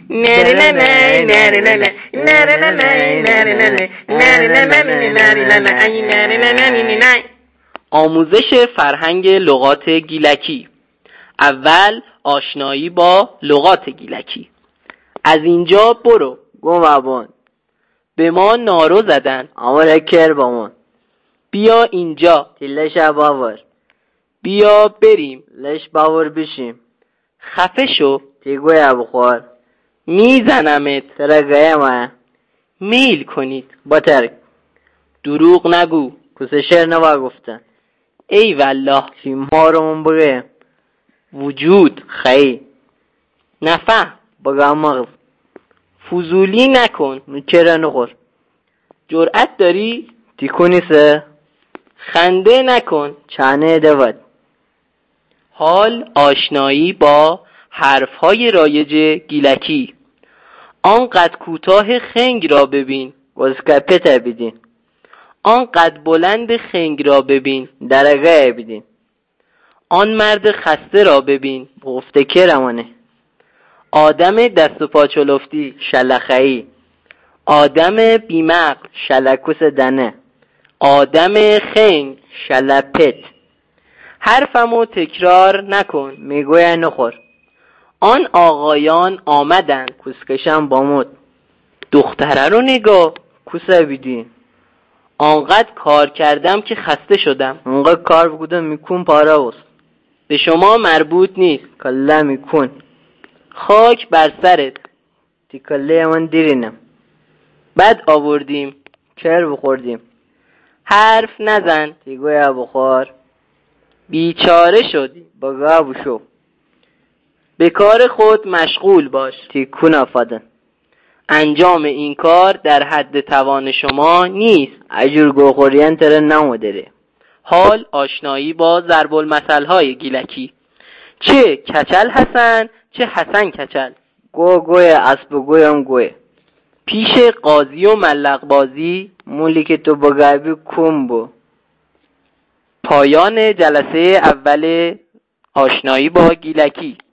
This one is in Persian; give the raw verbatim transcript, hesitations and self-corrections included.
آموزش فرهنگ لغات گیلکی. اول آشنایی با لغات گیلکی. از اینجا برو گم به ما نارو زدن امر کر بامون بیا اینجا تلش باور بیا بریم لش باور بشیم خفه شو تیگوی بخور میزنمت ترگه ما میل کنید بطرک دروغ نگو کسشر نوا گفتن ای والله شیمارمون بگه وجود خی نفع بگه مغز فضولی نکن چرا نخور جرأت داری تیکونی سه خنده نکن چانه دود. حال آشنایی با حرفهای رایج گیلکی. آنقدر کوتاه خنگ را ببین وزکپت بیدین. آنقدر بلند خنگ را ببین درگه بیدین. آن مرد خسته را ببین گفته که رمانه. آدم دست و پا چلفتی شلخهی. آدم بیمقل شلکوس دنه. آدم خنگ شلپت. حرفمو تکرار نکن میگوی نخور. آن آقایان آمدن کسکشم بامود. دختره رو نگاه کسه بیدین. آنقدر کار کردم که خسته شدم. آنقدر کار بودم میکون پاره است. به شما مربوط نیست. کله میکون. خاک بر سرت. تی کله من دیرینم. بد آوردیم. چر بخوردیم. حرف نزن. تی گویا بخور. بیچاره شدی. بگا بشو. به کار خود مشغول باش. تی کون آفادن. انجام این کار در حد توان شما نیست. اجور گوخورین تره نمودره. حال آشنایی با ضرب المثل های گیلکی. چه کچل حسن چه حسن کچل. گو گوی اسب گویم گوی. پیش قاضی و ملق بازی مولی که تو بگابی کم بو. پایان جلسه اول آشنایی با گیلکی.